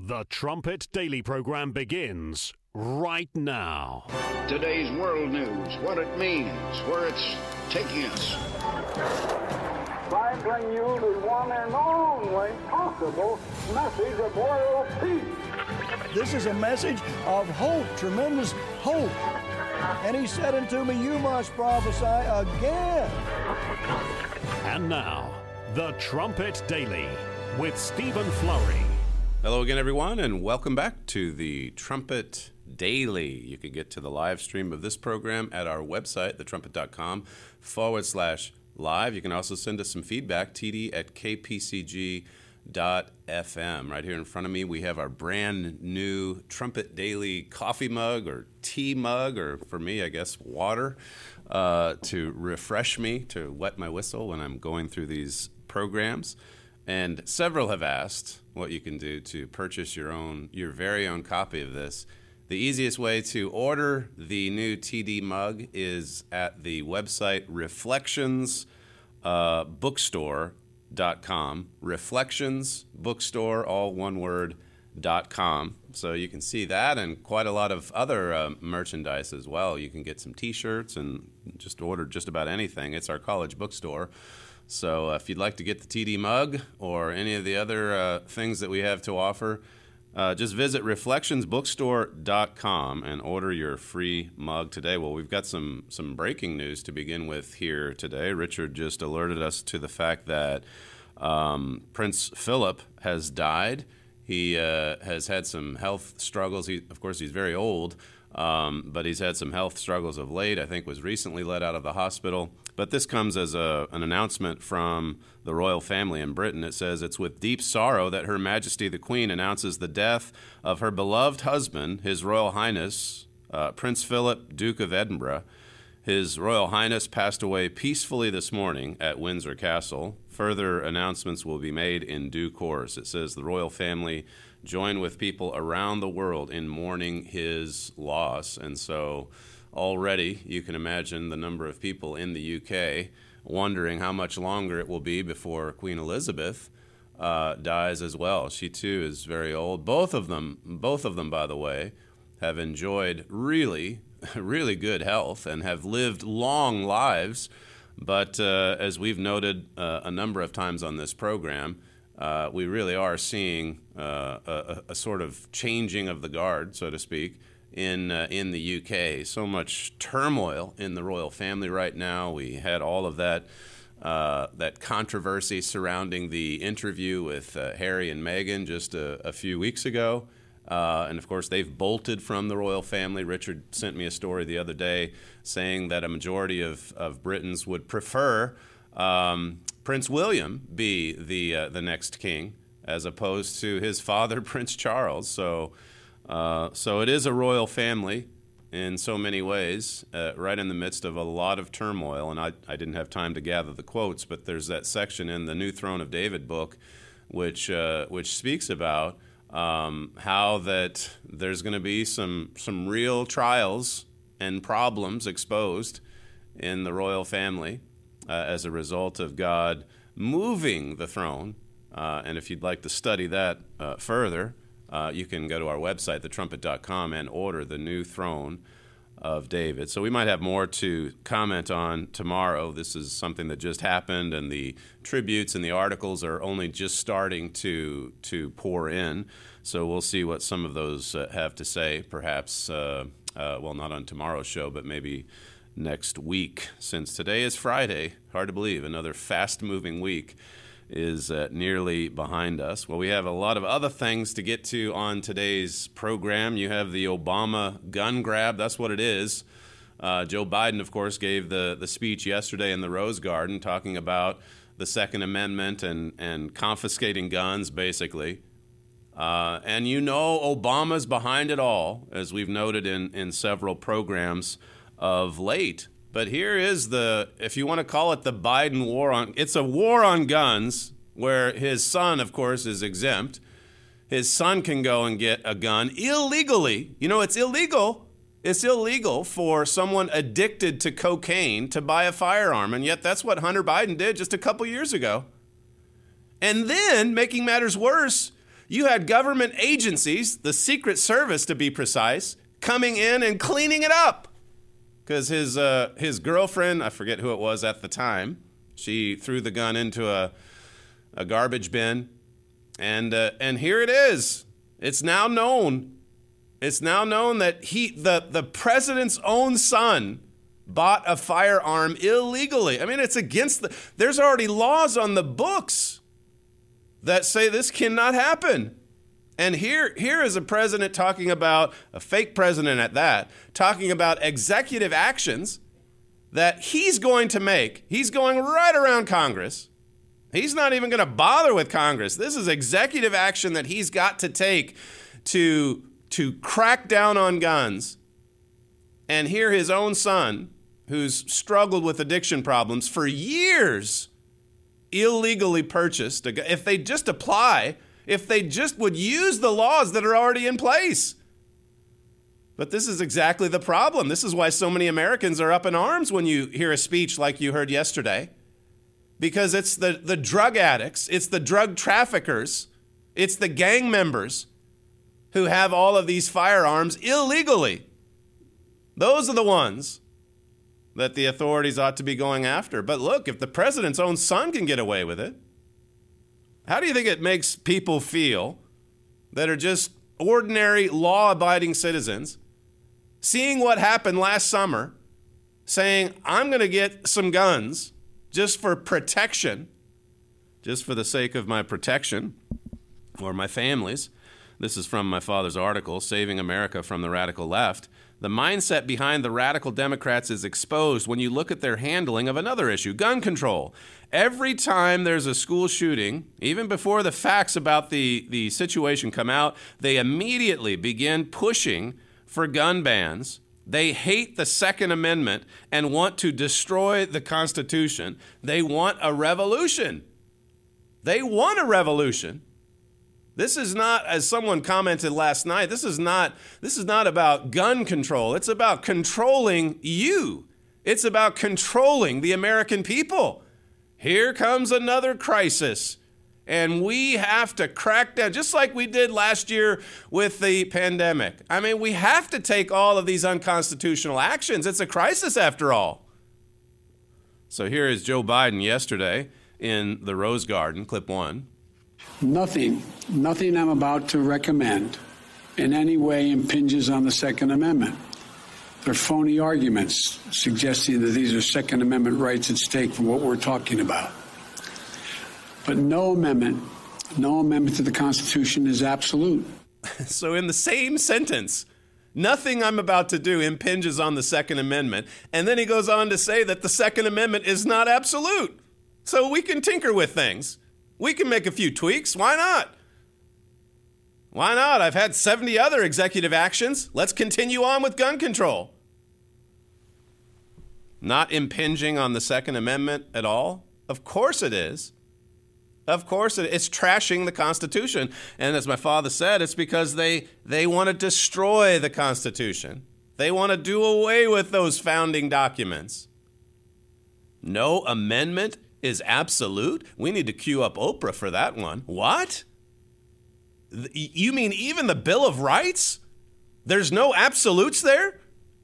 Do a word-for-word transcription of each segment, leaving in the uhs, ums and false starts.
The Trumpet Daily program begins right now. Today's world news, what it means, where it's taking us. I bring you the one and only possible message of world peace. This is a message of hope, tremendous hope. And he said unto me, you must prophesy again. And now, The Trumpet Daily with Stephen Flurry. Hello again, everyone, and welcome back to the Trumpet Daily. You can get to the live stream of this program at our website, thetrumpet.com forward slash live. You can also send us some feedback, td at kpcg dot f m. Right here in front of me, we have our brand new Trumpet Daily coffee mug or tea mug, or for me, I guess, water, uh, to refresh me, to wet my whistle when I'm going through these programs. And several have asked what you can do to purchase your own, your very own copy of this. The easiest way to order the new T D mug is at the website reflections bookstore dot com. Reflections Bookstore, all one word, dot com. So you can see that and quite a lot of other uh, merchandise as well. You can get some T-shirts and just order just about anything. It's our college bookstore. So uh, if you'd like to get the T D mug or any of the other uh, things that we have to offer, uh, just visit reflections bookstore dot com and order your free mug today. Well, we've got some, some breaking news to begin with here today. Richard just alerted us to the fact that um, Prince Philip has died. He uh, has had some health struggles. He, of course, he's very old, um, but he's had some health struggles of late. I think was recently let out of the hospital. But this comes as a, an announcement from the royal family in Britain. It says, it's with deep sorrow that Her Majesty the Queen announces the death of her beloved husband, His Royal Highness, uh, Prince Philip, Duke of Edinburgh. His Royal Highness passed away peacefully this morning at Windsor Castle. Further announcements will be made in due course. It says the royal family join with people around the world in mourning his loss. And so already, you can imagine the number of people in the U K wondering how much longer it will be before Queen Elizabeth uh, dies as well. She too is very old. Both of them, both of them, by the way, have enjoyed really, really good health and have lived long lives. But uh, as we've noted uh, a number of times on this program, uh, we really are seeing uh, a, a sort of changing of the guard, so to speak, in uh, in the U K. So much turmoil in the royal family right now. We had all of that uh, that controversy surrounding the interview with uh, Harry and Meghan just a, a few weeks ago. Uh, and, of course, they've bolted from the royal family. Richard sent me a story the other day saying that a majority of, of Britons would prefer um, Prince William be the uh, the next king as opposed to his father, Prince Charles. So Uh, so it is a royal family in so many ways, uh, right in the midst of a lot of turmoil. And I, I didn't have time to gather the quotes, but there's that section in the New Throne of David book which uh, which speaks about um, how that there's going to be some some real trials and problems exposed in the royal family uh, as a result of God moving the throne. Uh, and if you'd like to study that uh, further, Uh, you can go to our website, the trumpet dot com, and order the new throne of David. So we might have more to comment on tomorrow. This is something that just happened, and the tributes and the articles are only just starting to to pour in. So we'll see what some of those uh, have to say, perhaps, uh, uh, well, not on tomorrow's show, but maybe next week. Since today is Friday, hard to believe, another fast-moving week is uh, nearly behind us. Well, we have a lot of other things to get to on today's program. You have the Obama gun grab. That's what it is. Uh, Joe Biden, of course, gave the, the speech yesterday in the Rose Garden talking about the Second Amendment and, and confiscating guns, basically. Uh, and you know Obama's behind it all, as we've noted in, in several programs of late. But here is the, if you want to call it the Biden war on, it's a war on guns where his son, of course, is exempt. His son can go and get a gun illegally. You know, it's illegal. It's illegal for someone addicted to cocaine to buy a firearm. And yet that's what Hunter Biden did just a couple years ago. And then, making matters worse, You had government agencies, the Secret Service to be precise, coming in and cleaning it up. Because his uh, his girlfriend, I forget who it was at the time, she threw the gun into a a garbage bin, and uh, and here it is. It's now known. It's now known that he, the the president's own son, bought a firearm illegally. I mean, it's against the. There's already laws on the books that say this cannot happen. And here, here is a president talking about, a fake president at that, talking about executive actions that he's going to make. He's going right around Congress. He's not even going to bother with Congress. This is executive action that he's got to take to, to crack down on guns. And here his own son, who's struggled with addiction problems for years, illegally purchased a gun. If they just apply... If they just would use the laws that are already in place. But this is exactly the problem. This is why so many Americans are up in arms when you hear a speech like you heard yesterday. Because it's the, the drug addicts, it's the drug traffickers, it's the gang members who have all of these firearms illegally. Those are the ones that the authorities ought to be going after. But look, if the president's own son can get away with it, how do you think it makes people feel that are just ordinary, law-abiding citizens seeing what happened last summer, saying, I'm going to get some guns just for protection, just for the sake of my protection or my family's? This is from my father's article, Saving America from the Radical Left. The mindset behind the radical Democrats is exposed when you look at their handling of another issue, gun control. Every time there's a school shooting, even before the facts about the, the situation come out, they immediately begin pushing for gun bans. They hate the Second Amendment and want to destroy the Constitution. They want a revolution. They want a revolution. This is not, as someone commented last night, this is not this is not about gun control. It's about controlling you. It's about controlling the American people. Here comes another crisis, and we have to crack down, just like we did last year with the pandemic. I mean, we have to take all of these unconstitutional actions. It's a crisis after all. So here is Joe Biden yesterday in the Rose Garden, clip one. Nothing, nothing I'm about to recommend in any way impinges on the Second Amendment. They're phony arguments suggesting that these are Second Amendment rights at stake for what we're talking about. But no amendment, no amendment to the Constitution is absolute. So in the same sentence, nothing I'm about to do impinges on the Second Amendment. And then he goes on to say that the Second Amendment is not absolute. So we can tinker with things. We can make a few tweaks. Why not? Why not? I've had seventy other executive actions. Let's continue on with gun control. Not impinging on the Second Amendment at all? Of course it is. Of course it is. It's trashing the Constitution. And as my father said, it's because they, they want to destroy the Constitution. They want to do away with those founding documents. No amendment is absolute? We need to cue up Oprah for that one. What? You mean even the Bill of Rights? There's no absolutes there?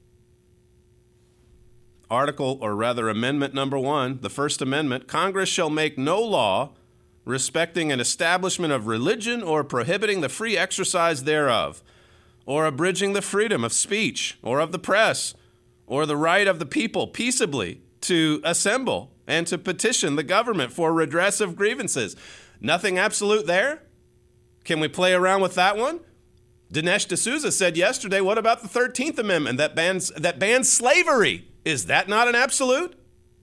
Article, or rather amendment number one, the First Amendment, Congress shall make no law respecting an establishment of religion or prohibiting the free exercise thereof, or abridging the freedom of speech or of the press, or the right of the people peaceably to assemble and to petition the government for redress of grievances. Nothing absolute there? Can we play around with that one? Dinesh D'Souza said yesterday, what about the thirteenth Amendment that bans, that bans slavery? Is that not an absolute?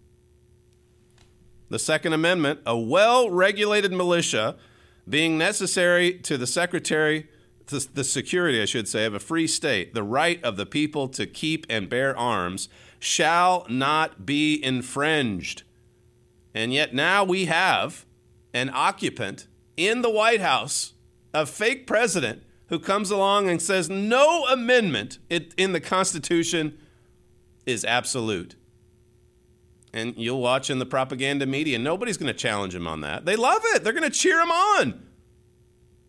The Second Amendment, a well-regulated militia being necessary to the secretary, to the security, I should say, of a free state, the right of the people to keep and bear arms, shall not be infringed. And yet now we have an occupant in the White House, a fake president, who comes along and says no amendment in the Constitution is absolute. And you'll watch in the propaganda media, nobody's going to challenge him on that. They love it. They're going to cheer him on.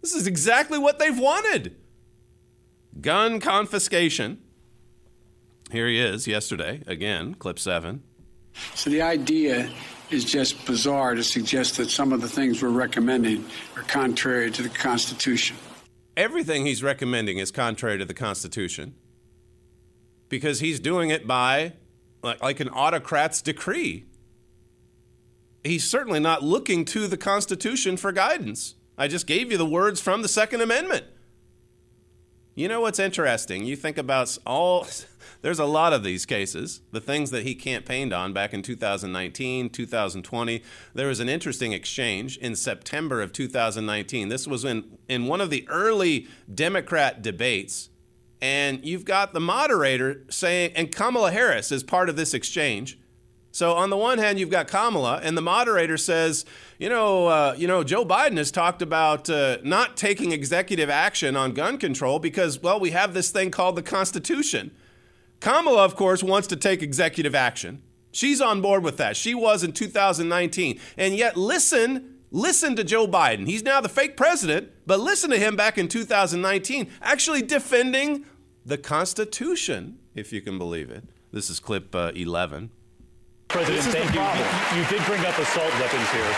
This is exactly what they've wanted. Gun confiscation. Here he is yesterday, again, clip seven. So the idea is just bizarre to suggest that some of the things we're recommending are contrary to the Constitution. Everything he's recommending is contrary to the Constitution because he's doing it by like, like an autocrat's decree. He's certainly not looking to the Constitution for guidance. I just gave you the words from the Second Amendment. You know what's interesting? You think about all, there's a lot of these cases, the things that he campaigned on back in two thousand nineteen, two thousand twenty. There was an interesting exchange in September of two thousand nineteen. This was in, in one of the early Democrat debates. And you've got the moderator saying, and Kamala Harris is part of this exchange. So on the one hand, you've got Kamala, and the moderator says, you know, uh, you know, Joe Biden has talked about uh, not taking executive action on gun control because, well, we have this thing called the Constitution. Kamala, of course, wants to take executive action. She's on board with that. She was in two thousand nineteen. And yet, listen, listen to Joe Biden. He's now the fake president, but listen to him back in two thousand nineteen, actually defending the Constitution, if you can believe it. This is clip uh, eleven. President, thank you. you. You did bring up assault weapons here.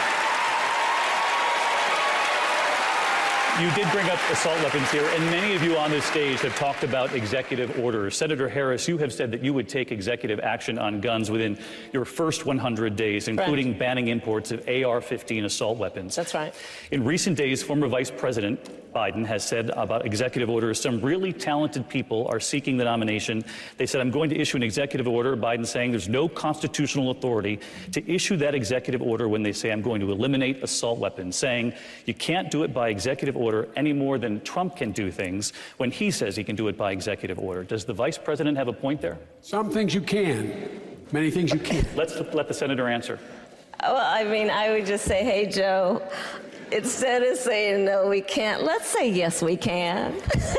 You did bring up assault weapons here, and many of you on this stage have talked about executive orders. Senator Harris, you have said that you would take executive action on guns within your first one hundred days, including right. banning imports of A R fifteen assault weapons. That's right. In recent days, former Vice President Biden has said about executive orders, some really talented people are seeking the nomination. They said, I'm going to issue an executive order. Biden saying there's no constitutional authority to issue that executive order when they say I'm going to eliminate assault weapons, saying you can't do it by executive order any more than Trump can do things when he says he can do it by executive order. Does the vice president have a point there? Some things you can, many things you can't. Let's let the senator answer. Well, I mean, I would just say, hey, Joe, instead of saying no, we can't, let's say yes, we can.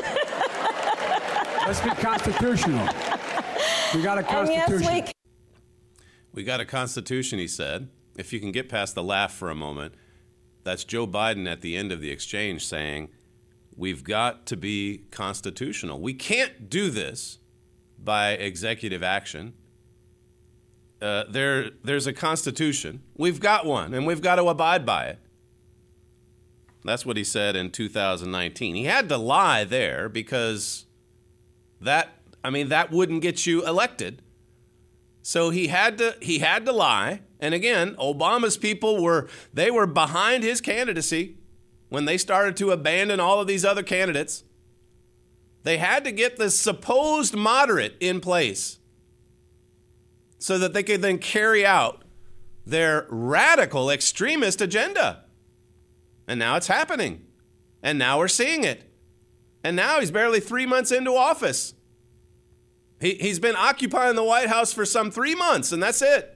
Let's be constitutional. We got a constitution. And yes, we can. We got a constitution, he said. If you can get past the laugh for a moment, that's Joe Biden at the end of the exchange saying, we've got to be constitutional. We can't do this by executive action. Uh, there, there's a constitution. We've got one, and we've got to abide by it. That's what he said in two thousand nineteen. He had to lie there because that, I mean, that wouldn't get you elected. So he had to, he had to lie. And again, Obama's people were, they were behind his candidacy when they started to abandon all of these other candidates. They had to get the supposed moderate in place so that they could then carry out their radical extremist agenda. And now it's happening. And now we're seeing it. And now he's barely three months into office. He, he's been occupying the White House for some three months, and that's it.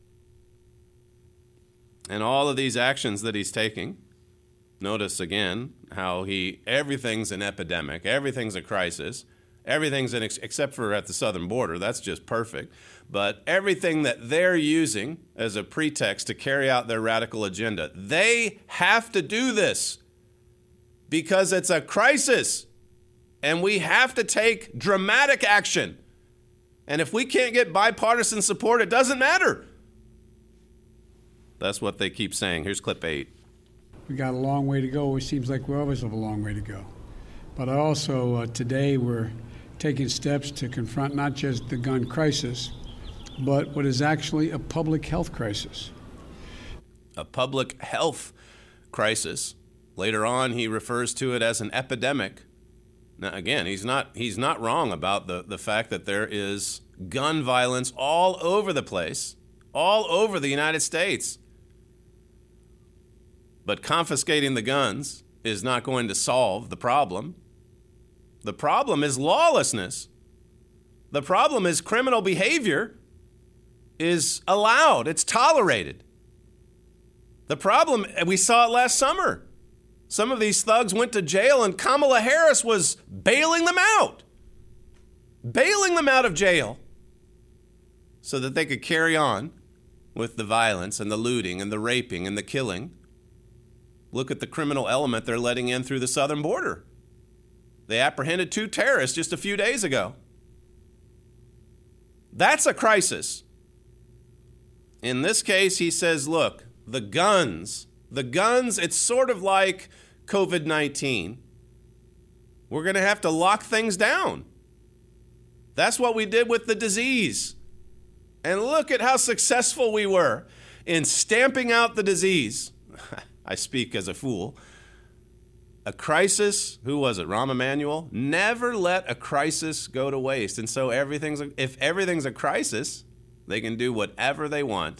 And all of these actions that he's taking, notice again how he, everything's an epidemic, everything's a crisis, everything's an, ex- except for at the southern border, that's just perfect. But everything that they're using as a pretext to carry out their radical agenda, they have to do this because it's a crisis and we have to take dramatic action. And if we can't get bipartisan support, it doesn't matter. That's what they keep saying. Here's clip eight. We got a long way to go. It seems like we always have a long way to go. But also uh, today we're taking steps to confront not just the gun crisis, but what is actually a public health crisis. A public health crisis. Later on, he refers to it as an epidemic. Now, again, he's not he's not wrong about the, the fact that there is gun violence all over the place, all over the United States. But confiscating the guns is not going to solve the problem. The problem is lawlessness. The problem is criminal behavior is allowed. It's tolerated. The problem, we saw it last summer. Some of these thugs went to jail and Kamala Harris was bailing them out. Bailing them out of jail so that they could carry on with the violence and the looting and the raping and the killing. Look at the criminal element they're letting in through the southern border. They apprehended two terrorists just a few days ago. That's a crisis. In this case, he says, look, the guns, the guns, it's sort of like covid nineteen. We're going to have to lock things down. That's what we did with the disease. And look at how successful we were in stamping out the disease. I speak as a fool. A crisis, who was it, Rahm Emanuel? Never let a crisis go to waste. And so everything's if everything's a crisis, they can do whatever they want.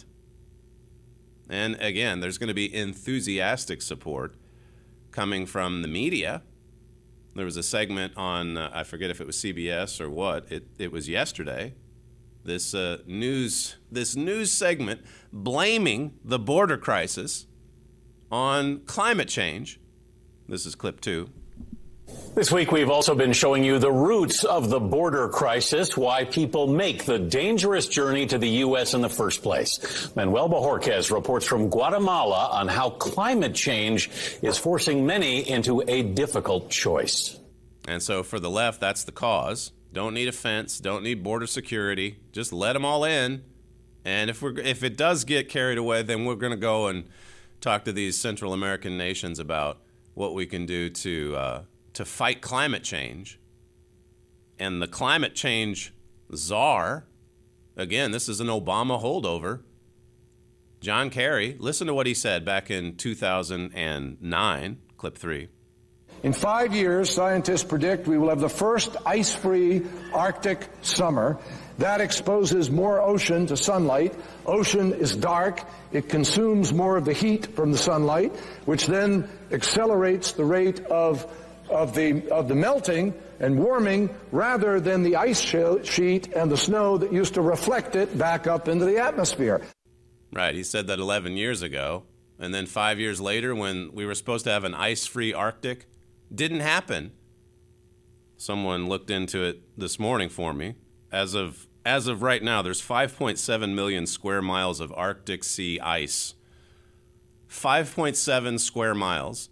And again, there's going to be enthusiastic support coming from the media. There was a segment on, uh, I forget if it was C B S or what, it, it was yesterday, this uh, news this news segment blaming the border crisis on climate change. This is clip two. This week, we've also been showing you the roots of the border crisis, why people make the dangerous journey to the U S in the first place. Manuel Bojorquez reports from Guatemala on how climate change is forcing many into a difficult choice. And so for the left, that's the cause. Don't need a fence, don't need border security. Just let them all in. And if we're if it does get carried away, then we're going to go and talk to these Central American nations about what we can do to uh, to fight climate change. And the climate change czar, again, this is an Obama holdover, John Kerry. Listen to what he said back in two thousand nine, clip three. In five years, scientists predict we will have the first ice-free Arctic summer. That exposes more ocean to sunlight. Ocean is dark. It consumes more of the heat from the sunlight, which then accelerates the rate of, of, the, of the melting and warming rather than the ice sheet and the snow that used to reflect it back up into the atmosphere. Right, he said that eleven years ago. And then five years later, when we were supposed to have an ice-free Arctic, didn't happen. Someone looked into it this morning for me. As of as of right now, there's five point seven million square miles of Arctic sea ice. five point seven square miles.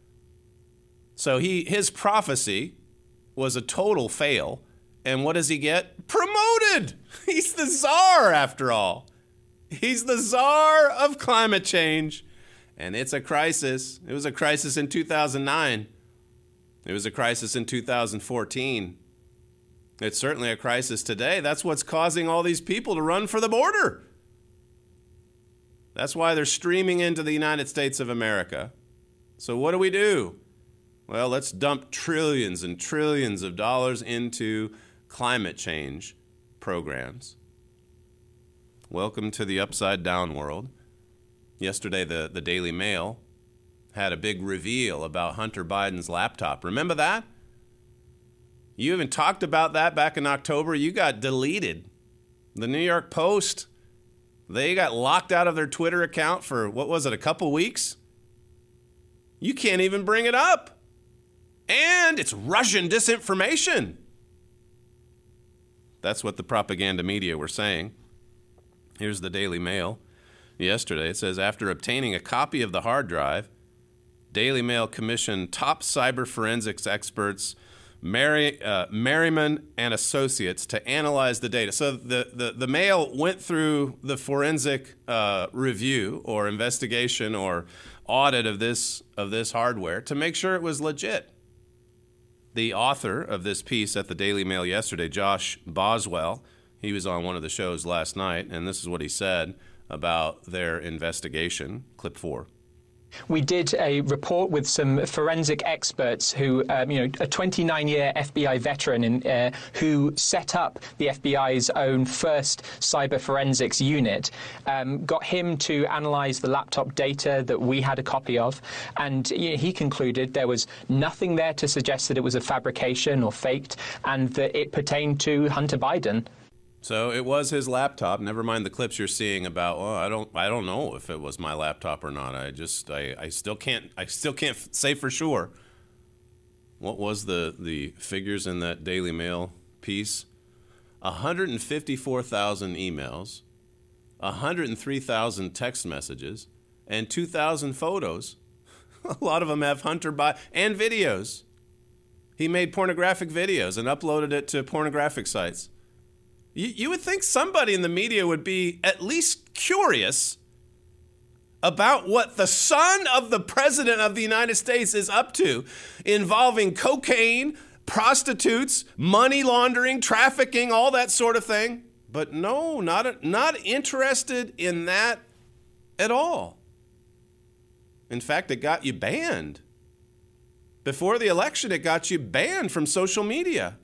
So he his prophecy was a total fail. And what does he get? Promoted! He's the czar, after all. He's the czar of climate change. And it's a crisis. It was a crisis in two thousand nine. It was a crisis in two thousand fourteen. It's certainly a crisis today. That's what's causing all these people to run for the border. That's why they're streaming into the United States of America. So what do we do? Well, let's dump trillions and trillions of dollars into climate change programs. Welcome to the upside down world. Yesterday, the, the Daily Mail had a big reveal about Hunter Biden's laptop. Remember that? You even talked about that back in October. You got deleted. The New York Post, they got locked out of their Twitter account for, what was it, a couple weeks? You can't even bring it up. And it's Russian disinformation. That's what the propaganda media were saying. Here's the Daily Mail. Yesterday, it says, after obtaining a copy of the hard drive, Daily Mail commissioned top cyber forensics experts, Mary, uh, Merriman and Associates, to analyze the data. So the, the, the Mail went through the forensic uh, review or investigation or audit of this of this hardware to make sure it was legit. The author of this piece at the Daily Mail yesterday, Josh Boswell, he was on one of the shows last night, and this is what he said about their investigation. Clip four. We did a report with some forensic experts who, um, you know, a twenty-nine-year F B I veteran in, uh, who set up the F B I's own first cyber forensics unit, um, got him to analyze the laptop data that we had a copy of, and you know, he concluded there was nothing there to suggest that it was a fabrication or faked, and that it pertained to Hunter Biden. So it was his laptop. Never mind the clips you're seeing about, well, I don't I don't know if it was my laptop or not. I just I, I still can't I still can't say for sure. What was the the figures in that Daily Mail piece? one hundred fifty-four thousand emails, one hundred three thousand text messages, and two thousand photos. A lot of them have Hunter Biden and videos. He made pornographic videos and uploaded it to pornographic sites. You, you would think somebody in the media would be at least curious about what the son of the president of the United States is up to, involving cocaine, prostitutes, money laundering, trafficking, all that sort of thing. But no, not, not interested in that at all. In fact, it got you banned. Before the election, it got you banned from social media.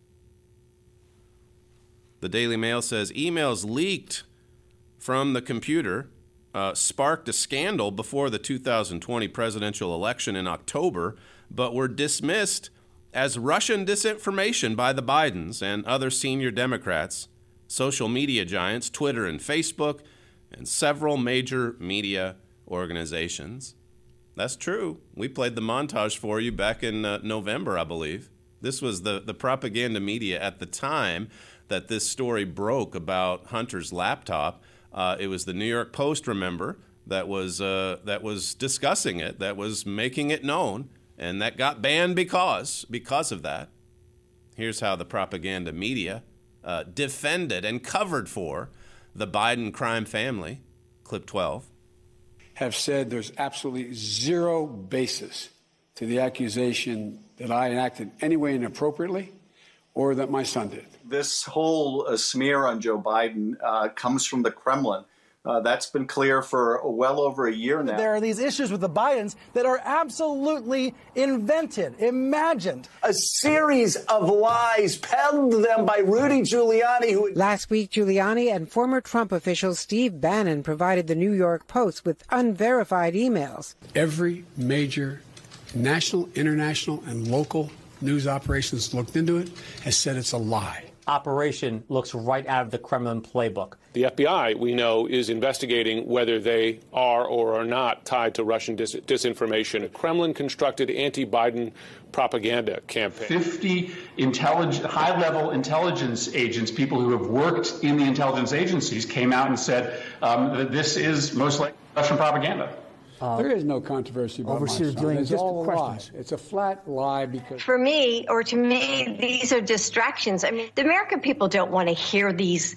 The Daily Mail says emails leaked from the computer uh, sparked a scandal before the two thousand twenty presidential election in October, but were dismissed as Russian disinformation by the Bidens and other senior Democrats, social media giants, Twitter and Facebook, and several major media organizations. That's true. We played the montage for you back in uh, November, I believe. This was the, the propaganda media at the time that this story broke about Hunter's laptop. Uh, it was the New York Post, remember, that was uh, that was discussing it, that was making it known, and that got banned because because of that. Here's how the propaganda media uh, defended and covered for the Biden crime family. Clip twelve. Have said there's absolutely zero basis to the accusation that I acted any way inappropriately or that my son did. This whole uh, smear on Joe Biden uh, comes from the Kremlin. Uh, that's been clear for well over a year now. There are these issues with the Bidens that are absolutely invented, imagined. A series of lies peddled to them by Rudy Giuliani. Who Last week, Giuliani and former Trump official Steve Bannon provided the New York Post with unverified emails. Every major national, international, and local news operations looked into it has said it's a lie. Operation looks right out of the Kremlin playbook. The F B I, we know, is investigating whether they are or are not tied to Russian dis- disinformation, a Kremlin-constructed anti-Biden propaganda campaign. fifty intellig- high-level intelligence agents, people who have worked in the intelligence agencies, came out and said um, that this is most likely Russian propaganda. Uh, there is no controversy about my son. It's all a lie. It's a flat lie because... For me, or to me, these are distractions. I mean, the American people don't want to hear these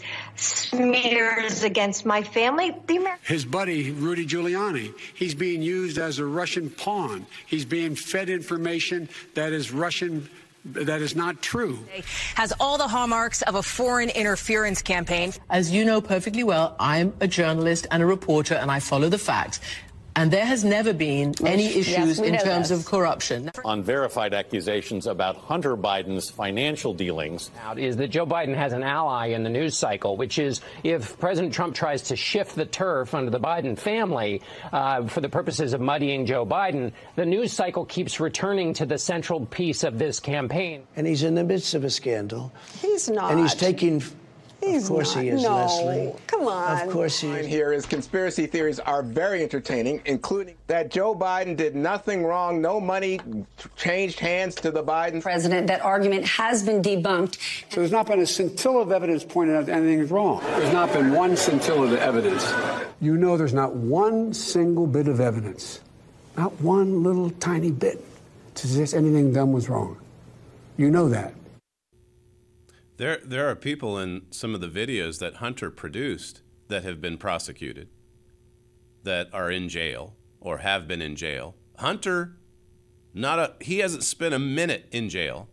smears against my family. The Amer- His buddy, Rudy Giuliani, he's being used as a Russian pawn. He's being fed information that is Russian, that is not true. Has all the hallmarks of a foreign interference campaign. As you know perfectly well, I'm a journalist and a reporter, and I follow the facts. And there has never been any issues yes, in terms this. of corruption. Unverified accusations about Hunter Biden's financial dealings. Is that Joe Biden has an ally in the news cycle, which is if President Trump tries to shift the turf under the Biden family uh, for the purposes of muddying Joe Biden, the news cycle keeps returning to the central piece of this campaign. And he's in the midst of a scandal. He's not. And he's taking... He's of course not. he is, no. Leslie. Come on. Of course he is. Here is conspiracy theories are very entertaining, including that Joe Biden did nothing wrong, no money changed hands to the Biden president. That argument has been debunked. So there's not been a scintilla of evidence pointing out that anything is wrong. There's not been one scintilla of evidence. You know there's not one single bit of evidence, not one little tiny bit, to suggest anything done was wrong. You know that. There, there are people in some of the videos that Hunter produced that have been prosecuted, that are in jail or have been in jail. Hunter, not a, he hasn't spent a minute in jail.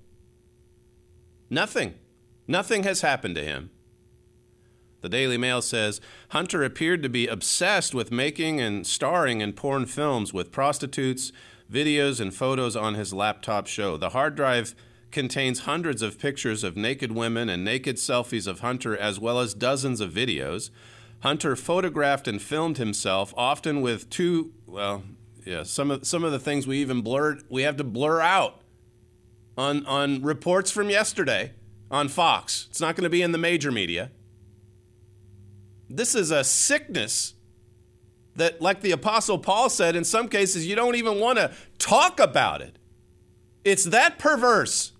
Nothing. Nothing has happened to him. The Daily Mail says Hunter appeared to be obsessed with making and starring in porn films with prostitutes. Videos and photos on his laptop show. The hard drive contains hundreds of pictures of naked women and naked selfies of Hunter, as well as dozens of videos. Hunter photographed and filmed himself, often with two, well, yeah, some of some of the things we even blurred, we have to blur out on, on reports from yesterday on Fox. It's not going to be in the major media. This is a sickness that, like the Apostle Paul said, in some cases you don't even want to talk about it. It's that perverse.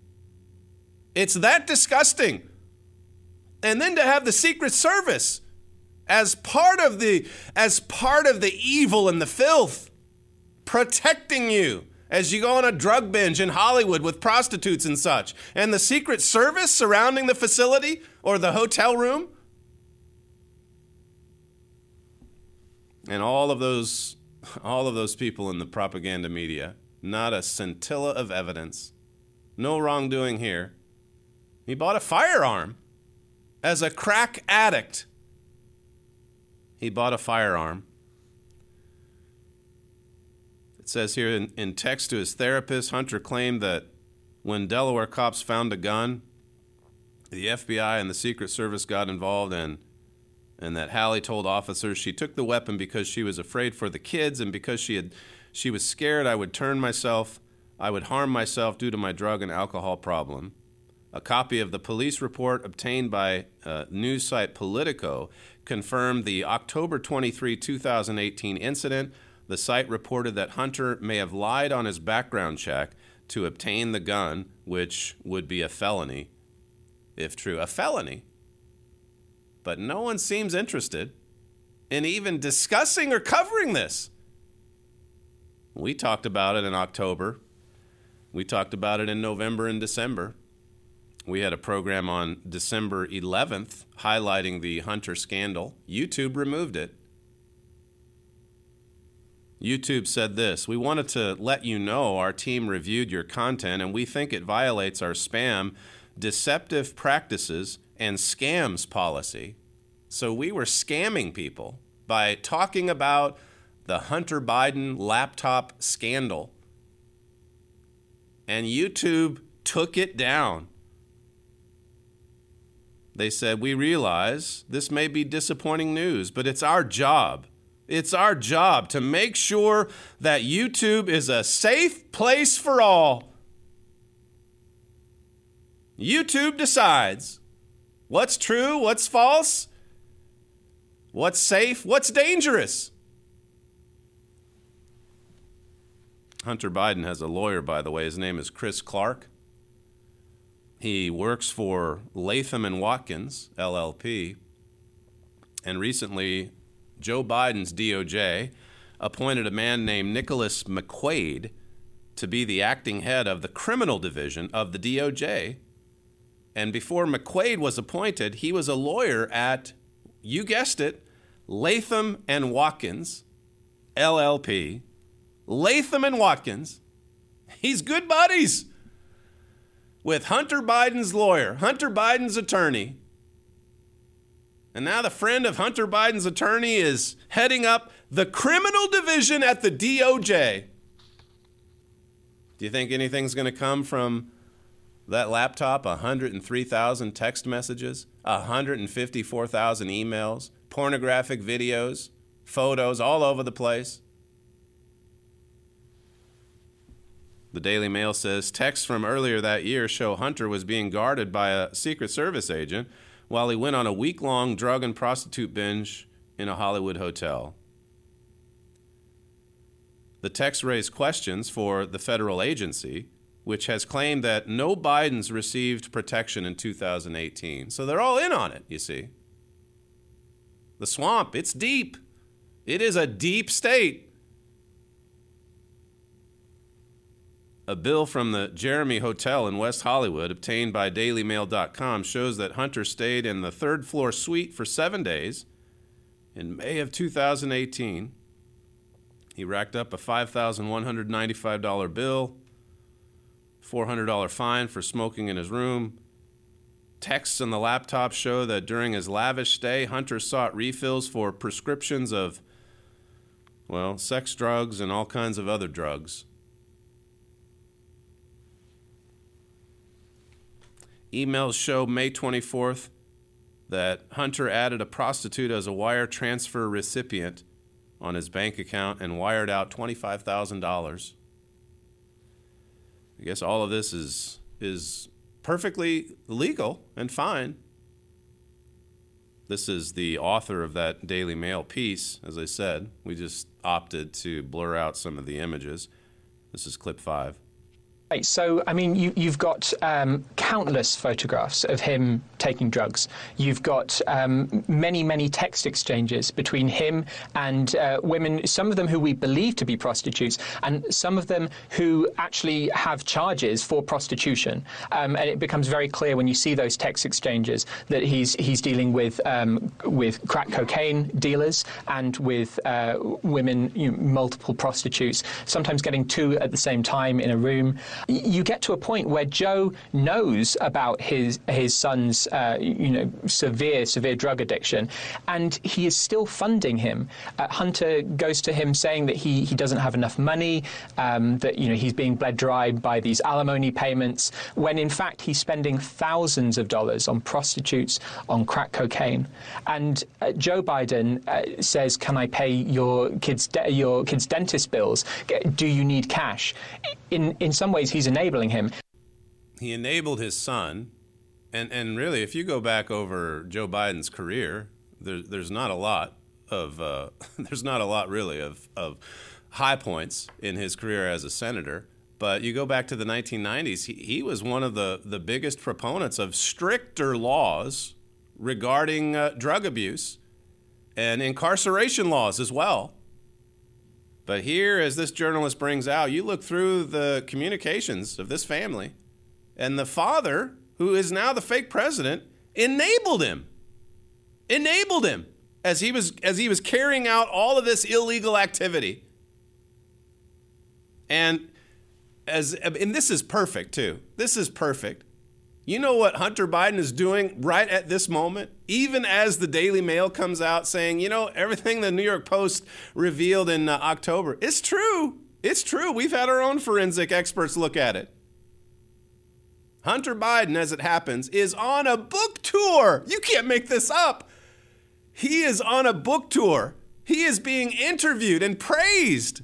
It's that disgusting. And then to have the Secret Service as part of the as part of the evil and the filth protecting you as you go on a drug binge in Hollywood with prostitutes and such. And the Secret Service surrounding the facility or the hotel room. And all of those, all of those people in the propaganda media, not a scintilla of evidence. No wrongdoing here. He bought a firearm as a crack addict. He bought a firearm. It says here in, in text to his therapist, Hunter claimed that when Delaware cops found a gun, the F B I and the Secret Service got involved, and and that Hallie told officers she took the weapon because she was afraid for the kids and because she had she was scared I would turn myself, I would harm myself due to my drug and alcohol problem. A copy of the police report obtained by uh, news site Politico confirmed the October twenty-third, two thousand eighteen incident. The site reported that Hunter may have lied on his background check to obtain the gun, which would be a felony, if true. A felony. But no one seems interested in even discussing or covering this. We talked about it in October. We talked about it in November and December. We had a program on December eleventh highlighting the Hunter scandal. YouTube removed it. YouTube said this: we wanted to let you know our team reviewed your content and we think it violates our spam, deceptive practices, and scams policy. So we were scamming people by talking about the Hunter Biden laptop scandal. And YouTube took it down. They said, we realize this may be disappointing news, but it's our job. It's our job to make sure that YouTube is a safe place for all. YouTube decides what's true, what's false, what's safe, what's dangerous. Hunter Biden has a lawyer, by the way. His name is Chris Clark. He works for Latham and Watkins, L L P. And recently, Joe Biden's D O J appointed a man named Nicholas McQuaid to be the acting head of the criminal division of the D O J. And before McQuaid was appointed, he was a lawyer at, you guessed it, Latham and Watkins, L L P. Latham and Watkins. He's good buddies with Hunter Biden's lawyer, Hunter Biden's attorney. And now the friend of Hunter Biden's attorney is heading up the criminal division at the D O J. Do you think anything's going to come from that laptop? one hundred three thousand text messages, one hundred fifty-four thousand emails, pornographic videos, photos all over the place. The Daily Mail says texts from earlier that year show Hunter was being guarded by a Secret Service agent while he went on a week-long drug and prostitute binge in a Hollywood hotel. The text raised questions for the federal agency, which has claimed that no Bidens received protection in two thousand eighteen. So they're all in on it, you see. The swamp, it's deep. It is a deep state. A bill from the Jeremy Hotel in West Hollywood, obtained by Daily Mail dot com, shows that Hunter stayed in the third floor suite for seven days in May of two thousand eighteen. He racked up a five thousand one hundred ninety-five dollars bill, four hundred dollars fine for smoking in his room. Texts on the laptop show that during his lavish stay, Hunter sought refills for prescriptions of, well, sex drugs and all kinds of other drugs. Emails show May twenty-fourth that Hunter added a prostitute as a wire transfer recipient on his bank account and wired out twenty-five thousand dollars. I guess all of this is is perfectly legal and fine. This is the author of that Daily Mail piece, as I said. We just opted to blur out some of the images. This is clip five. Right, so, I mean, you, you've got um, countless photographs of him taking drugs. You've got um, many, many text exchanges between him and uh, women, some of them who we believe to be prostitutes, and some of them who actually have charges for prostitution. Um, and it becomes very clear when you see those text exchanges that he's he's dealing with um, with crack cocaine dealers and with uh, women, you know, multiple prostitutes, sometimes getting two at the same time in a room. You get to a point where Joe knows about his his son's uh, you know severe severe drug addiction, and he is still funding him. Uh, Hunter goes to him saying that he he doesn't have enough money, um, that you know he's being bled dry by these alimony payments, when in fact he's spending thousands of dollars on prostitutes, on crack cocaine. And uh, Joe Biden uh, says, "Can I pay your kids de- your kids' dentist bills? Do you need cash?" In in some ways, he's enabling him. He enabled his son, and and really, if you go back over Joe Biden's career, there, there's not a lot of uh, there's not a lot really of of high points in his career as a senator. But you go back to the nineteen nineties, he, he was one of the, the biggest proponents of stricter laws regarding uh, drug abuse and incarceration laws as well. But here, as this journalist brings out, you look through the communications of this family, and the father, who is now the fake president, enabled him. Enabled him as he was as he was carrying out all of this illegal activity. And as and this is perfect too. This is perfect. You know what Hunter Biden is doing right at this moment? Even as the Daily Mail comes out saying, you know, everything the New York Post revealed in uh, October, it's true. It's true. We've had our own forensic experts look at it. Hunter Biden, as it happens, is on a book tour. You can't make this up. He is on a book tour. He is being interviewed and praised.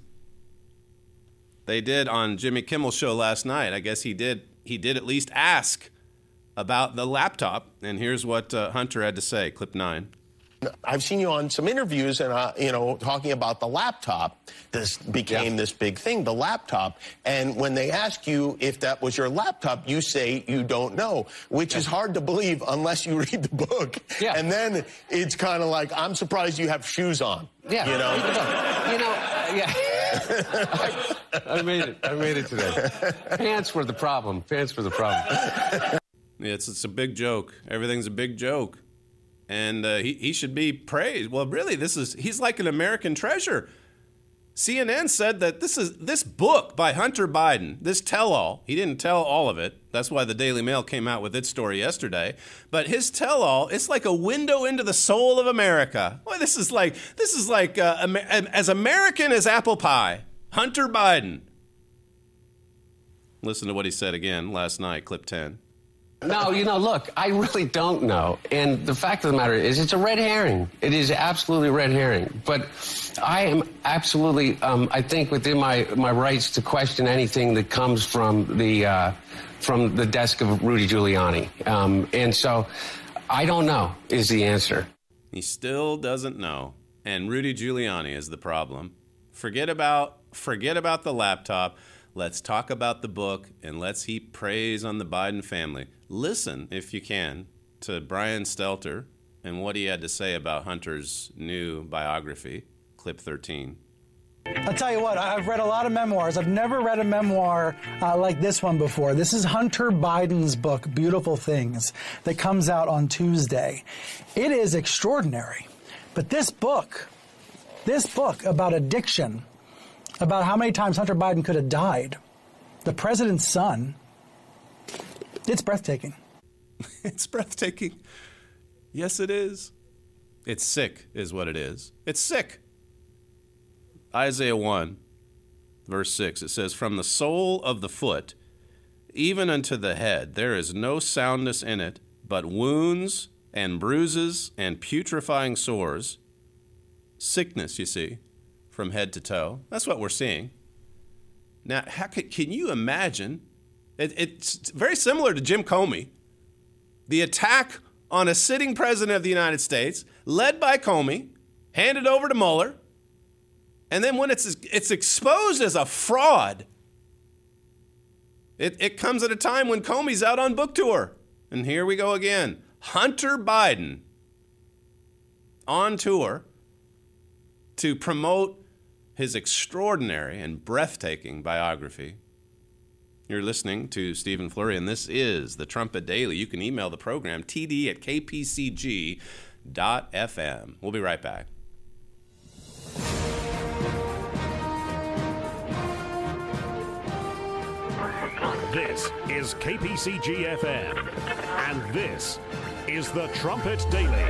They did on Jimmy Kimmel's show last night. I guess he did. He did at least ask about the laptop, and here's what uh, Hunter had to say. Clip nine. I've seen you on some interviews and, uh, you know, talking about the laptop. This became yeah. this big thing, the laptop. And when they ask you if that was your laptop, you say you don't know, which yeah. is hard to believe unless you read the book. Yeah. And then it's kind of like, I'm surprised you have shoes on. Yeah. You know? You know, uh, yeah. I, I made it. I made it today. Pants were the problem. Pants were the problem. Yeah, it's, it's a big joke. Everything's a big joke. And uh, he, he should be praised. Well, really, this is he's like an American treasure. C N N said that this is this book by Hunter Biden, this tell-all, he didn't tell all of it. That's why the Daily Mail came out with its story yesterday. But his tell-all, it's like a window into the soul of America. Well, this is like this is like uh, as American as apple pie. Hunter Biden. Listen to what he said again last night, clip ten. No, you know, look, I really don't know. And the fact of the matter is it's a red herring. It is absolutely a red herring. But I am absolutely, um, I think, within my, my rights to question anything that comes from the uh, from the desk of Rudy Giuliani. Um, and so I don't know is the answer. He still doesn't know. And Rudy Giuliani is the problem. Forget about forget about the laptop. Let's talk about the book, and let's heap praise on the Biden family. Listen, if you can, to Brian Stelter and what he had to say about Hunter's new biography, clip thirteen. I'll tell you what, I've read a lot of memoirs. I've never read a memoir uh, like this one before. This is Hunter Biden's book, Beautiful Things, that comes out on Tuesday. It is extraordinary. But this book, this book about addiction, about how many times Hunter Biden could have died, the president's son, it's breathtaking. It's breathtaking. Yes, it is. It's sick, is what it is. It's sick. Isaiah one, verse six, it says, "From the sole of the foot, even unto the head, there is no soundness in it, but wounds and bruises and putrefying sores." Sickness, you see, from head to toe. That's what we're seeing. Now, how can, can you imagine? It, it's very similar to Jim Comey. The attack on a sitting president of the United States, led by Comey, handed over to Mueller, and then when it's it's exposed as a fraud, It, it comes at a time when Comey's out on book tour. And here we go again. Hunter Biden on tour to promote his extraordinary and breathtaking biography. You're listening to Stephen Flurry, and this is the Trumpet Daily. You can email the program, t d at k p c g dot f m. We'll be right back. This is K P C G F M, and this is the Trumpet Daily.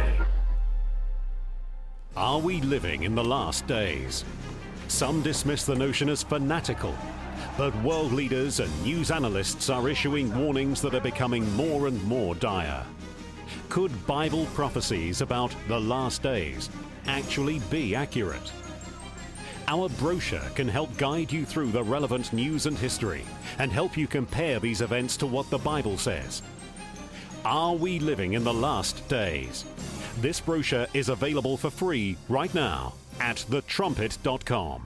Are we living in the last days? Some dismiss the notion as fanatical, but world leaders and news analysts are issuing warnings that are becoming more and more dire. Could Bible prophecies about the last days actually be accurate? Our brochure can help guide you through the relevant news and history and help you compare these events to what the Bible says. Are we living in the last days? This brochure is available for free right now at the trumpet dot com.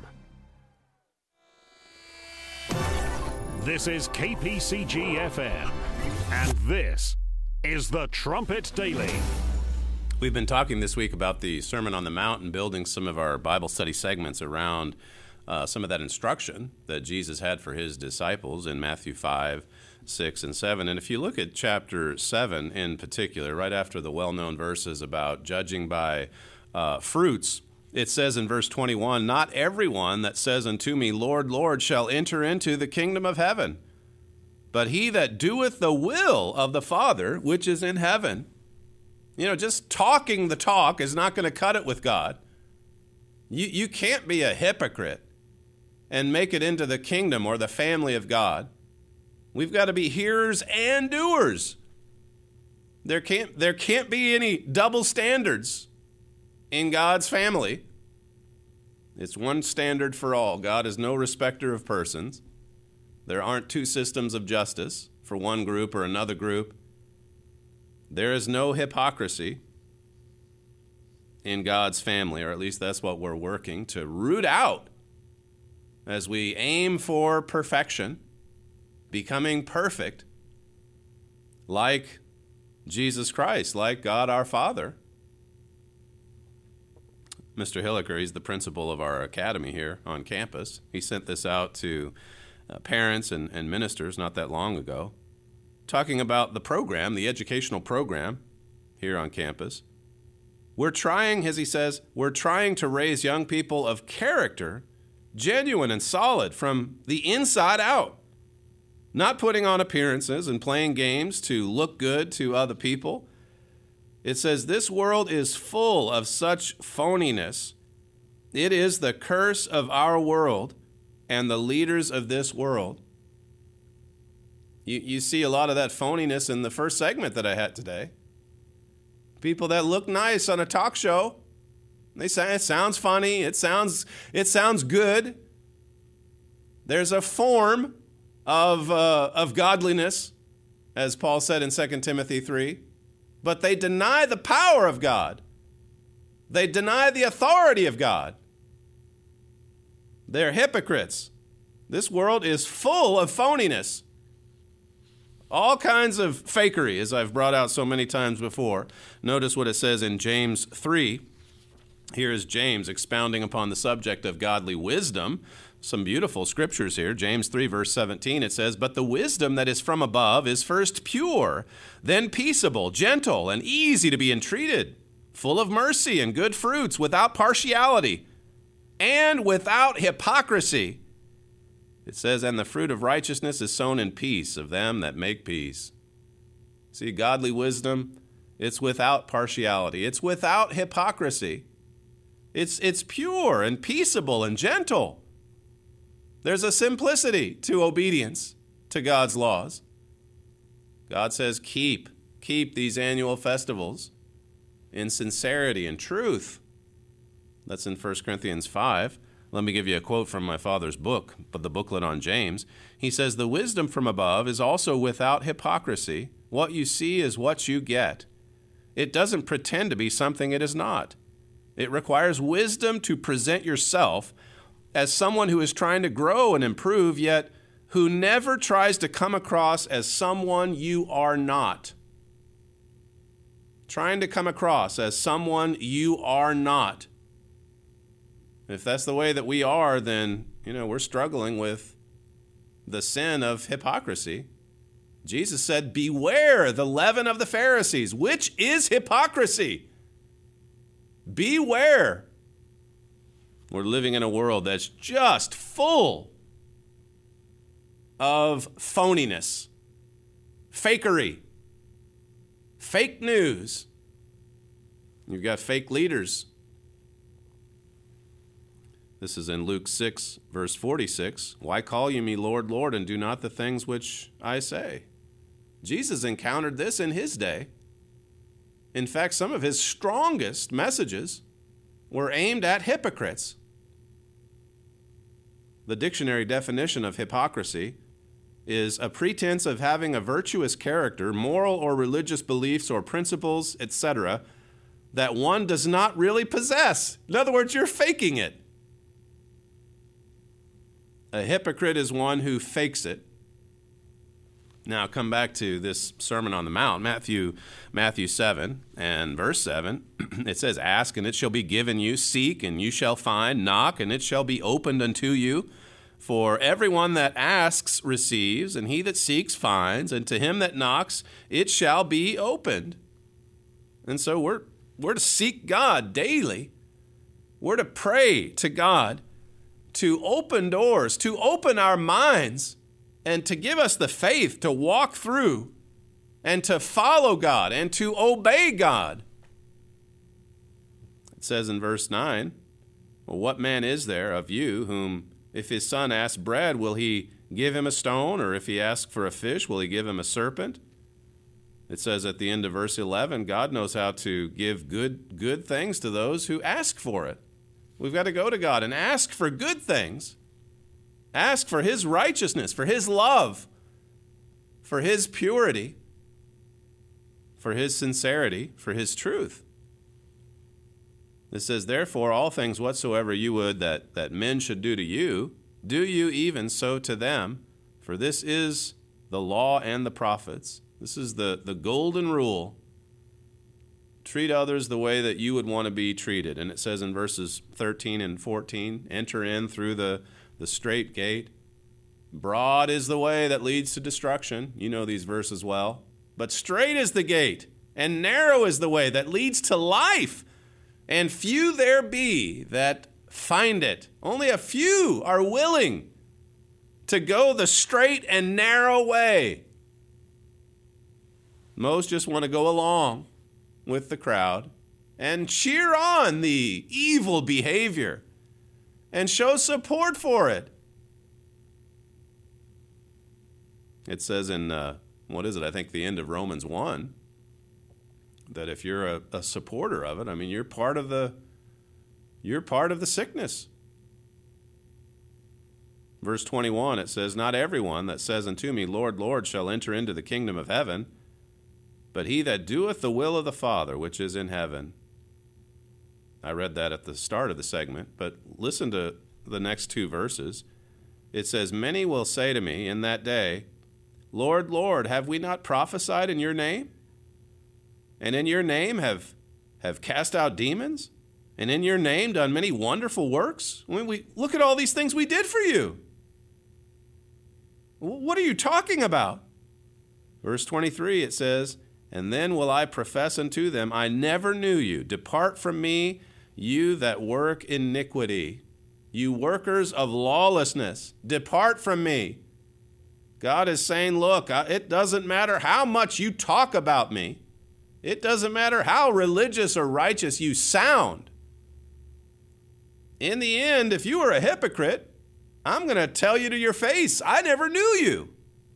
This is K P C G F M, and this is the Trumpet Daily. We've been talking this week about the Sermon on the Mount and building some of our Bible study segments around uh, some of that instruction that Jesus had for his disciples in Matthew five, six, and seven. And if you look at chapter seven in particular, right after the well-known verses about judging by uh, fruits, it says in verse twenty-one, "Not everyone that says unto me, Lord, Lord, shall enter into the kingdom of heaven, but he that doeth the will of the Father which is in heaven." You know, just talking the talk is not going to cut it with God. You, you can't be a hypocrite and make it into the kingdom or the family of God. We've got to be hearers and doers. There can't, there can't be any double standards in God's family. It's one standard for all. God is no respecter of persons. There aren't two systems of justice for one group or another group. There is no hypocrisy in God's family, or at least that's what we're working to root out as we aim for perfection, becoming perfect like Jesus Christ, like God our Father. Mister Hilliker, he's the principal of our academy here on campus. He sent this out to uh, parents and, and ministers not that long ago, talking about the program, the educational program here on campus. We're trying, as he says, we're trying to raise young people of character, genuine and solid from the inside out, not putting on appearances and playing games to look good to other people. It says this world is full of such phoniness. It is the curse of our world and the leaders of this world. You, you see a lot of that phoniness in the first segment that I had today. People that look nice on a talk show. They say it sounds funny. It sounds, it sounds good. There's a form of, uh, of godliness, as Paul said in Second Timothy three. But they deny the power of God. They deny the authority of God. They're hypocrites. This world is full of phoniness. All kinds of fakery, as I've brought out so many times before. Notice what it says in James three. Here is James expounding upon the subject of godly wisdom. Some beautiful scriptures here. James three, verse seventeen, it says, "But the wisdom that is from above is first pure, then peaceable, gentle, and easy to be entreated, full of mercy and good fruits, without partiality, and without hypocrisy." It says, "And the fruit of righteousness is sown in peace of them that make peace." See, godly wisdom, it's without partiality. It's without hypocrisy. It's, it's pure and peaceable and gentle. There's a simplicity to obedience to God's laws. God says, keep, keep these annual festivals in sincerity and truth. That's in First Corinthians five. Let me give you a quote from my father's book, but the booklet on James. He says, "The wisdom from above is also without hypocrisy. What you see is what you get. It doesn't pretend to be something it is not. It requires wisdom to present yourself as someone who is trying to grow and improve, yet who never tries to come across as someone you are not. Trying to come across as someone you are not. If that's the way that we are, then, you know, we're struggling with the sin of hypocrisy. Jesus said, beware the leaven of the Pharisees, which is hypocrisy. Beware. We're living in a world that's just full of phoniness, fakery, fake news. You've got fake leaders. This is in Luke six, verse forty-six. Why call you me Lord, Lord, and do not the things which I say? Jesus encountered this in his day. In fact, some of his strongest messages were aimed at hypocrites. The dictionary definition of hypocrisy is a pretense of having a virtuous character, moral or religious beliefs or principles, et cetera, that one does not really possess. In other words, you're faking it. A hypocrite is one who fakes it. Now, come back to this Sermon on the Mount, Matthew, Matthew seven and verse seven. It says, ask, and it shall be given you. Seek, and you shall find. Knock, and it shall be opened unto you. For everyone that asks receives, and he that seeks finds, and to him that knocks it shall be opened. And so we're, we're to seek God daily. We're to pray to God to open doors, to open our minds, and to give us the faith to walk through and to follow God and to obey God. It says in verse nine, well, what man is there of you whom if his son asks bread, will he give him a stone? Or if he asks for a fish, will he give him a serpent? It says at the end of verse eleven, God knows how to give good, good things to those who ask for it. We've got to go to God and ask for good things. Ask for his righteousness, for his love, for his purity, for his sincerity, for his truth. It says, therefore, all things whatsoever you would that, that men should do to you, do you even so to them, for this is the law and the prophets. This is the, the golden rule. Treat others the way that you would want to be treated. And it says in verses thirteen and fourteen, enter in through the the straight gate. Broad is the way that leads to destruction. You know these verses well. But straight is the gate, and narrow is the way that leads to life. And few there be that find it. Only a few are willing to go the straight and narrow way. Most just want to go along with the crowd and cheer on the evil behavior and show support for it. It says in, uh, what is it? I think the end of Romans one, that if you're a, a supporter of it, I mean, you're part of the, you're part of the sickness. Verse twenty-one, it says, not everyone that says unto me, Lord, Lord, shall enter into the kingdom of heaven, but he that doeth the will of the Father which is in heaven. I read that at the start of the segment, but listen to the next two verses. It says, many will say to me in that day, Lord, Lord, have we not prophesied in your name? And in your name have, have cast out demons? And in your name done many wonderful works? I mean, we, look at all these things we did for you. What are you talking about? Verse twenty-three, it says, and then will I profess unto them, I never knew you. Depart from me, you that work iniquity. You workers of lawlessness, depart from me. God is saying, look, it doesn't matter how much you talk about me. It doesn't matter how religious or righteous you sound. In the end, if you are a hypocrite, I'm going to tell you to your face, I never knew you.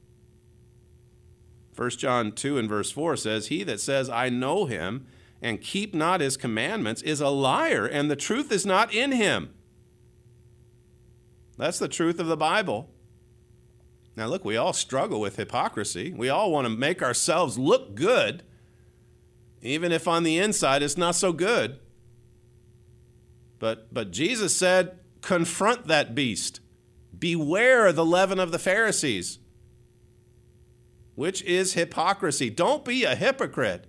First John two and verse four says, he that says, I know him, and keep not his commandments, is a liar, and the truth is not in him. That's the truth of the Bible. Now look, we all struggle with hypocrisy. We all want to make ourselves look good, even if on the inside it's not so good. But, but Jesus said, confront that beast. Beware the leaven of the Pharisees, which is hypocrisy. Don't be a hypocrite.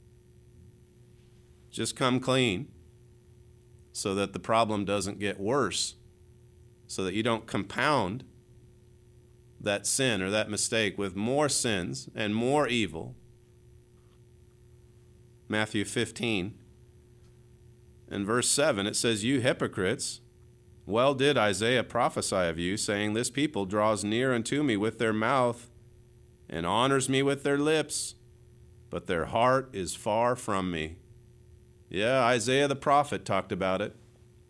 Just come clean so that the problem doesn't get worse, so that you don't compound that sin or that mistake with more sins and more evil. Matthew fifteen and verse seven, it says, "You hypocrites, well did Isaiah prophesy of you, saying, This people draws near unto me with their mouth and honors me with their lips, but their heart is far from me." Yeah, Isaiah the prophet talked about it.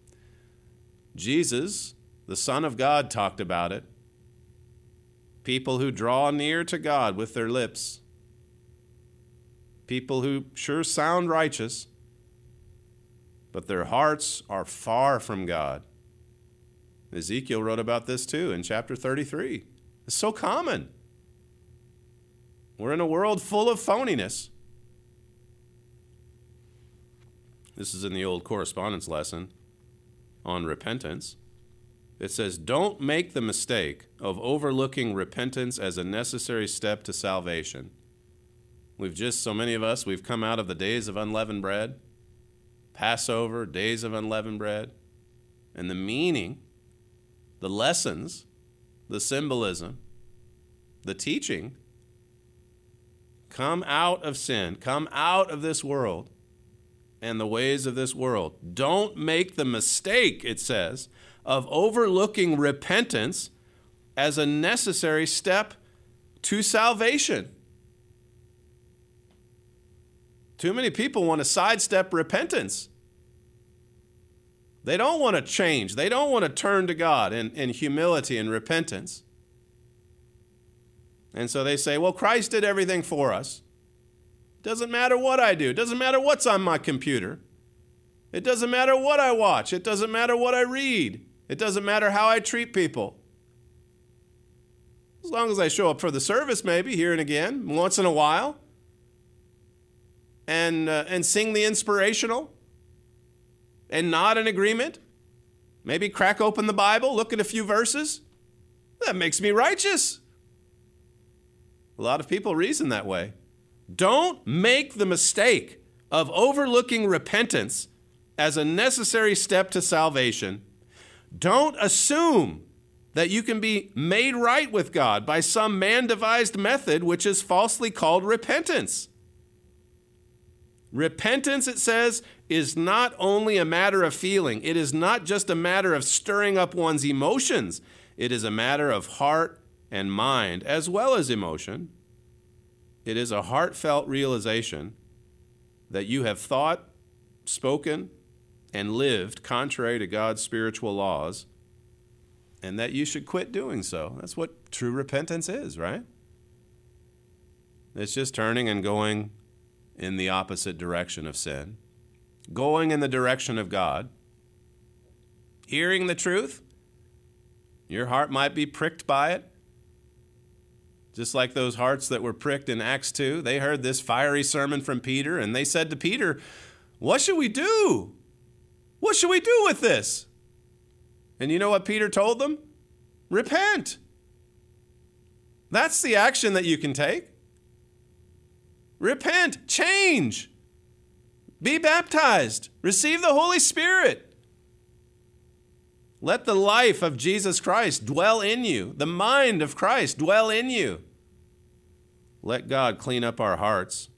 Jesus, the Son of God, talked about it. People who draw near to God with their lips. People who sure sound righteous, but their hearts are far from God. Ezekiel wrote about this too in chapter thirty-three. It's so common. We're in a world full of phoniness. This is in the old correspondence lesson on repentance. It says, don't make the mistake of overlooking repentance as a necessary step to salvation. We've just, so many of us, we've come out of the days of unleavened bread, Passover, days of unleavened bread, and the meaning, the lessons, the symbolism, the teaching, come out of sin, come out of this world and the ways of this world. Don't make the mistake, it says, of overlooking repentance as a necessary step to salvation. Too many people want to sidestep repentance. They don't want to change. They don't want to turn to God in, in humility and repentance. And so they say, well, Christ did everything for us. Doesn't matter what I do. Doesn't matter what's on my computer. It doesn't matter what I watch. It doesn't matter what I read. It doesn't matter how I treat people. As long as I show up for the service, maybe, here and again, once in a while, and, uh, and sing the inspirational, and nod in agreement, maybe crack open the Bible, look at a few verses, that makes me righteous. A lot of people reason that way. Don't make the mistake of overlooking repentance as a necessary step to salvation. Don't assume that you can be made right with God by some man-devised method which is falsely called repentance. Repentance, it says, is not only a matter of feeling. It is not just a matter of stirring up one's emotions. It is a matter of heart and mind as well as emotion. It is a heartfelt realization that you have thought, spoken, and lived contrary to God's spiritual laws, and that you should quit doing so. That's what true repentance is, right? It's just turning and going in the opposite direction of sin, going in the direction of God, hearing the truth. Your heart might be pricked by it, just like those hearts that were pricked in Acts two. They heard this fiery sermon from Peter, and they said to Peter, what should we do? What should we do with this? And you know what Peter told them? Repent. That's the action that you can take. Repent, change, be baptized, receive the Holy Spirit. Let the life of Jesus Christ dwell in you, the mind of Christ dwell in you. Let God clean up our hearts.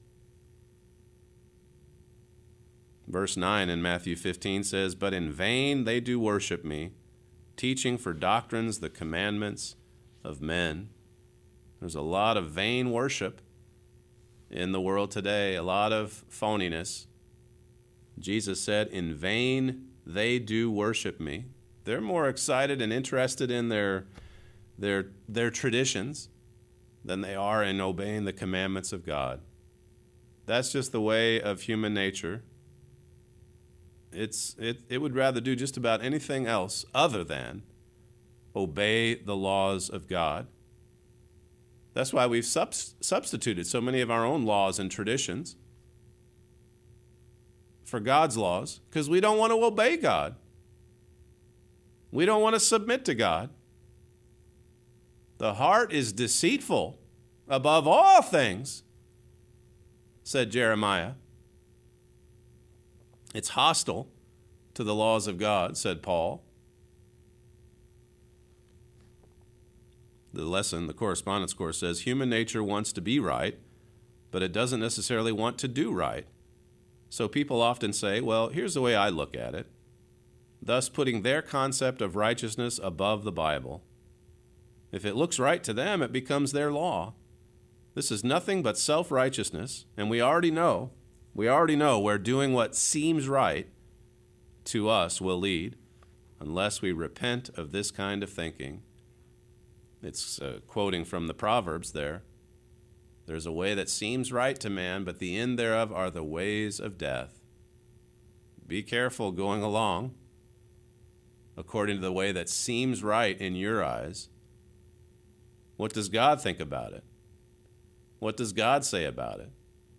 Verse nine in Matthew fifteen says, but in vain they do worship me, teaching for doctrines the commandments of men. There's a lot of vain worship in the world today, a lot of phoniness. Jesus said, in vain they do worship me. They're more excited and interested in their, their, their traditions than they are in obeying the commandments of God. That's just the way of human nature. It's, it, it would rather do just about anything else other than obey the laws of God. That's why we've subs- substituted so many of our own laws and traditions for God's laws, because we don't want to obey God. We don't want to submit to God. The heart is deceitful above all things, said Jeremiah. It's hostile to the laws of God, said Paul. The lesson, the correspondence course says, human nature wants to be right, but it doesn't necessarily want to do right. So people often say, well, here's the way I look at it, thus putting their concept of righteousness above the Bible. If it looks right to them, it becomes their law. This is nothing but self-righteousness, and we already know, we already know where doing what seems right to us will lead, unless we repent of this kind of thinking. It's uh, quoting from the Proverbs there. There's a way that seems right to man, but the end thereof are the ways of death. Be careful going along according to the way that seems right in your eyes. What does God think about it? What does God say about it?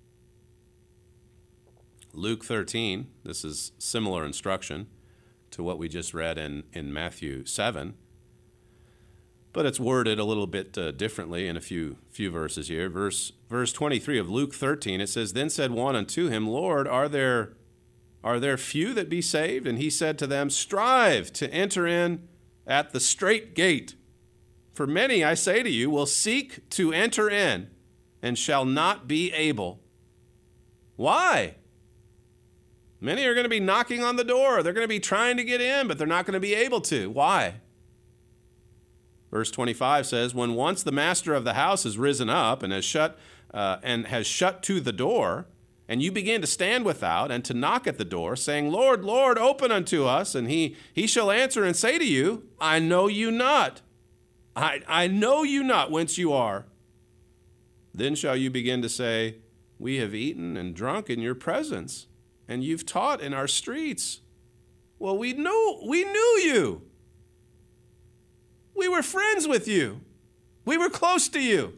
Luke thirteen, this is similar instruction to what we just read in, in Matthew seven, but it's worded a little bit uh, differently in a few few verses here. Verse verse twenty-three of Luke thirteen, it says, Then said one unto him, Lord, are there are there few that be saved? And he said to them, Strive to enter in at the strait gate. For many, I say to you, will seek to enter in and shall not be able. Why? Many are going to be knocking on the door. They're going to be trying to get in, but they're not going to be able to. Why? Verse twenty-five says, When once the master of the house has risen up and has shut uh, and has shut to the door, and you begin to stand without and to knock at the door, saying, Lord, Lord, open unto us, and he he shall answer and say to you, I know you not. I, I know you not whence you are. Then shall you begin to say, We have eaten and drunk in your presence, and you've taught in our streets. Well, we knew, we knew you. We were friends with you. We were close to you.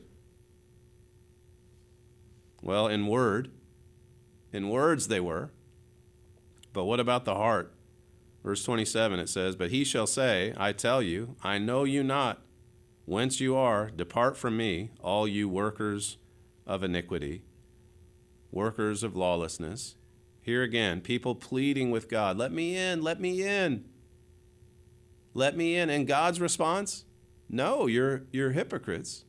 Well, in word, in words they were. But what about the heart? Verse twenty-seven, it says, But he shall say, I tell you, I know you not. Whence you are, depart from me, all you workers of iniquity, workers of lawlessness. Here again, people pleading with God, let me in, let me in. Let me in. And God's response? No, you're, you're hypocrites.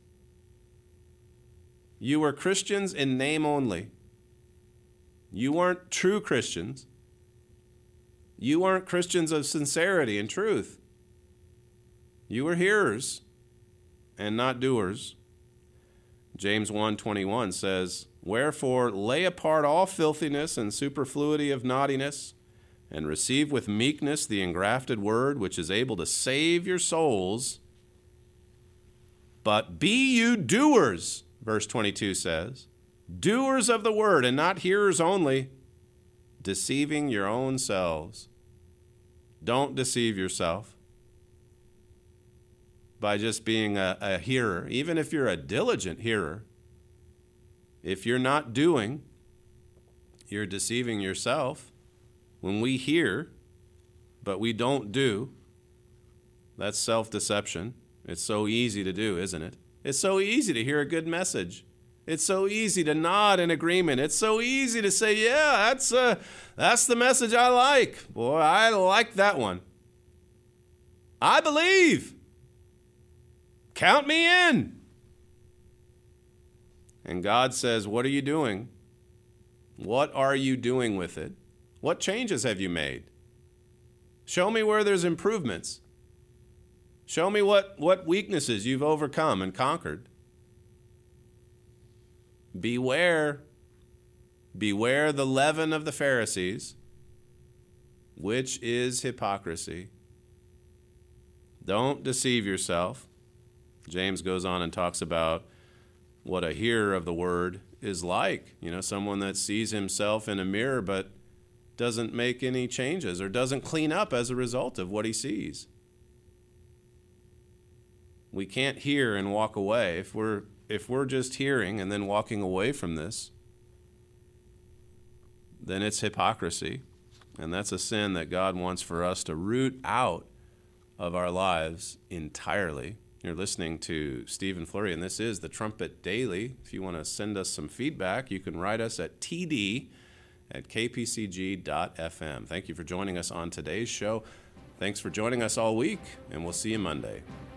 You were Christians in name only. You weren't true Christians. You weren't Christians of sincerity and truth. You were hearers and not doers. James one twenty-one says, Wherefore lay apart all filthiness and superfluity of naughtiness, and receive with meekness the engrafted word, which is able to save your souls. But be you doers, verse twenty-two says, doers of the word, and not hearers only, deceiving your own selves. Don't deceive yourself by just being a, a hearer, even if you're a diligent hearer. If you're not doing, you're deceiving yourself. When we hear, but we don't do, that's self-deception. It's so easy to do, isn't it? It's so easy to hear a good message. It's so easy to nod in agreement. It's so easy to say, yeah, that's uh, that's the message I like. Boy, I like that one. I believe. Count me in. And God says, what are you doing? What are you doing with it? What changes have you made? Show me where there's improvements. Show me what, what weaknesses you've overcome and conquered. Beware. Beware the leaven of the Pharisees, which is hypocrisy. Don't deceive yourself. James goes on and talks about what a hearer of the word is like. You know, someone that sees himself in a mirror but doesn't make any changes or doesn't clean up as a result of what he sees. We can't hear and walk away. If we're if we're just hearing and then walking away from this, then it's hypocrisy. And that's a sin that God wants for us to root out of our lives entirely. You're listening to Stephen Flurry, and this is the Trumpet Daily. If you want to send us some feedback, you can write us at T D at K P C G dot F M. Thank you for joining us on today's show. Thanks for joining us all week, and we'll see you Monday.